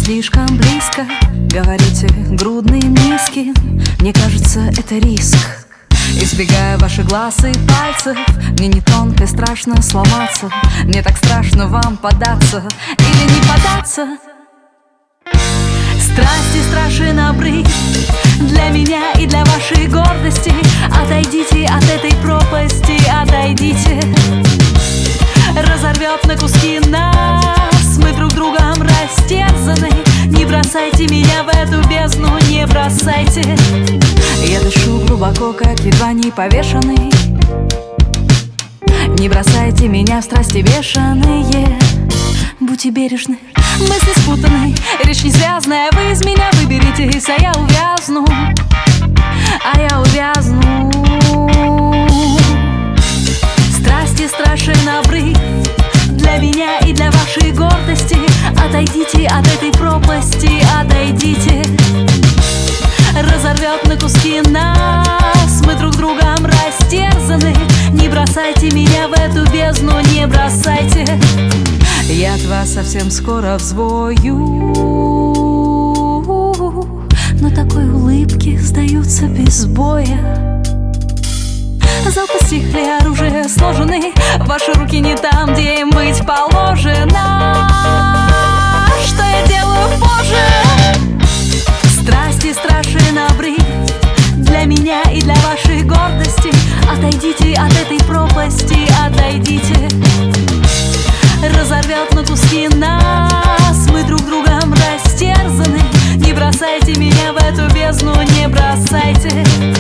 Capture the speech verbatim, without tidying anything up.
слишком близко, говорите грудным низким. Мне кажется, это риск. Избегая ваших глаз и пальцев, мне не тонко и страшно сломаться. Мне так страшно вам податься или не податься. Страсти страшен обрыв для меня и для вашей гордости. Отойдите от этой пропасти, отойдите. Разорвет на куски нас, мы друг другом растерзаны. Не бросайте меня в эту бездну, не бросайте. Я дышу глубоко, как едва не повешенный. Не бросайте меня в страсти бешеные. Будьте бережны, мысли спутаны, речь не связанная. Вы из меня выберитесь, а я увязну, а я увязну. Страсти страшен обрыв для меня и для вашей гордости. Отойдите от этой пропасти, отойдите. Разорвет на куски нас, мы друг другом растерзаны. Не бросайте меня в эту бездну, не бросайте. Я от вас совсем скоро взвою, но такой улыбки сдаются без боя. Залпы стихли, оружие сложены, ваши руки не там, где им быть положено. Что я делаю позже? Страсти страшен обрыв для меня и для вашей гордости. Отойдите от этой пропасти, отойдите. Разорвет на куски нас, мы друг другом растерзаны. Не бросайте меня в эту бездну, не бросайте.